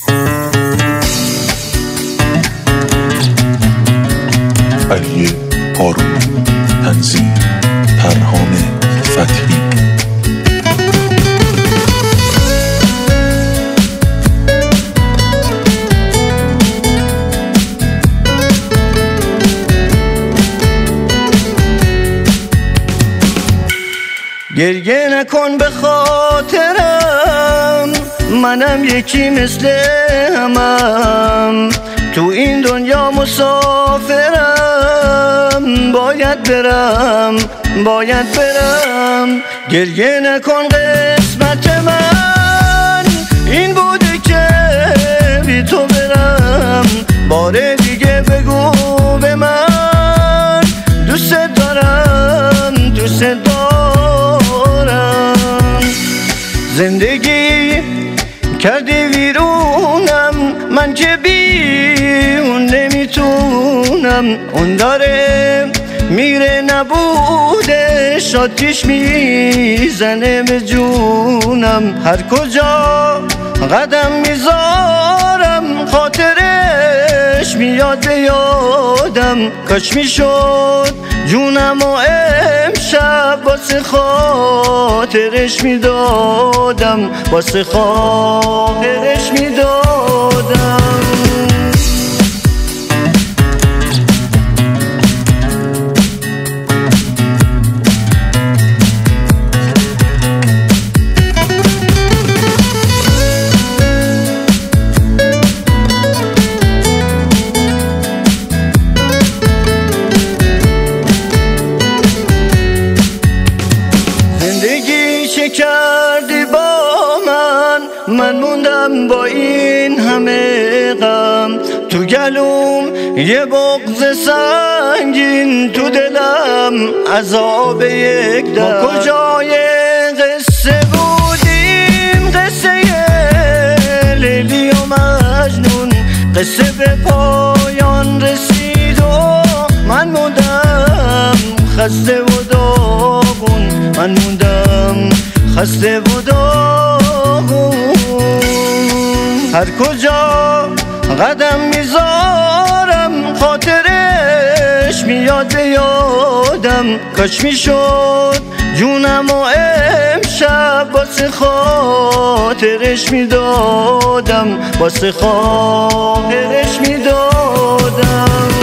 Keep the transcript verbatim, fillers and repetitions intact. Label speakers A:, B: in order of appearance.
A: علی هارون، تنظیم پرهام فتحی.
B: گریه نکن به خاطرم، منم یکی مثل همم، تو این دنیا مسافرم، باید برم باید برم. گریه نکن قسمت من این بوده که بی تو برم، بار دیگه بگو به من دوست دارم دوست دارم. زندگی کردی ویرونم، من که بی اون نمیتونم. اون داره میره نبودش، آتیش میزنه به جونم. هر کجا قدم میذارم خاطرش میاد به یادم. کاش میشد جونم و امشب واسه خاطرش میدادم، واسه خاطرش میدادم. چه کردی با من، من موندم با این همه غم. تو گلوم یه بغض سنگین، تو دلم عذاب یک دم. ما کجای قصه بودیم، قصه لیلی و مجنون، قصه به پایان رسید و من موندم خسته و داغون. من موندم خسته و داغون. هر کجا قدم میذارم خاطرش میاد به یادم. کاش میشد جونم و امشب واسه خاطرش میدادم، واسه خاطرش میدادم.